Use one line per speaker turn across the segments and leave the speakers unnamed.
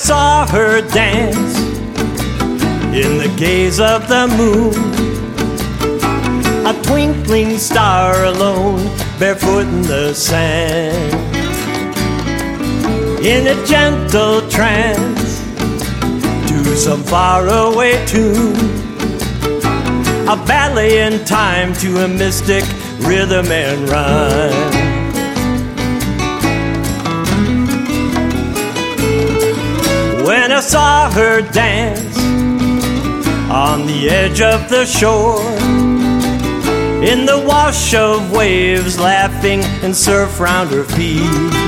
saw her dance in the gaze of the moon, a twinkling star alone, barefoot in the sand, in a gentle trance to some faraway tune, a ballet in time to a mystic rhythm and rhyme. When I saw her dance on the edge of the shore, in the wash of waves laughing and surf round her feet,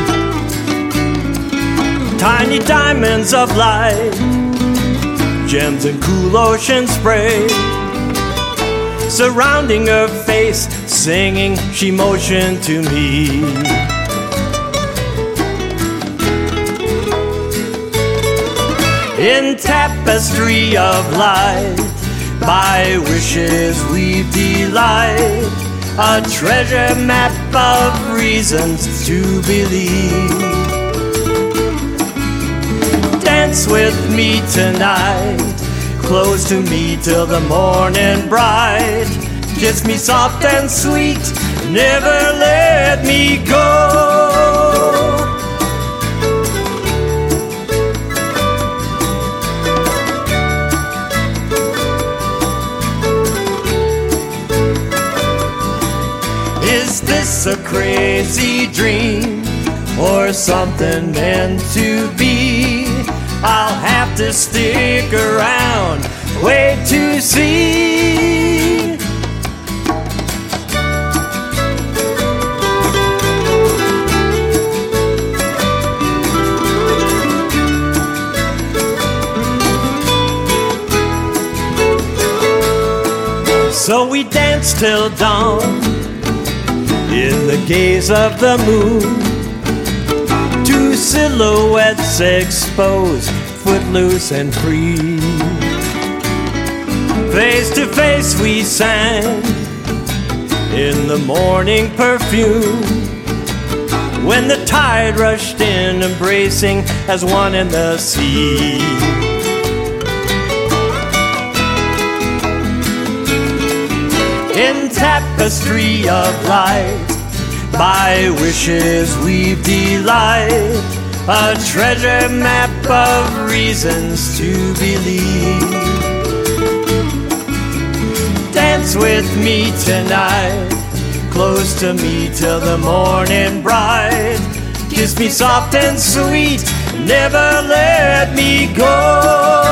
tiny diamonds of light, gems and cool ocean spray, surrounding her face, singing, she motioned to me. In tapestry of light, by wishes weave delight, a treasure map of reasons to believe. Dance with me tonight, close to me till the morning bright. Kiss me soft and sweet, never let me go. Is this a crazy dream or something meant to be? I'll have to stick around, wait to see. So we danced till dawn in the gaze of the moon, two silhouettes exposed, footloose and free. Face to face we sang in the morning perfume, when the tide rushed in, embracing as one in the sea. In tapestry of light, by wishes weave delight, a treasure map of reasons to believe. Dance with me tonight, close to me till the morning bright. Kiss me soft and sweet, never let me go.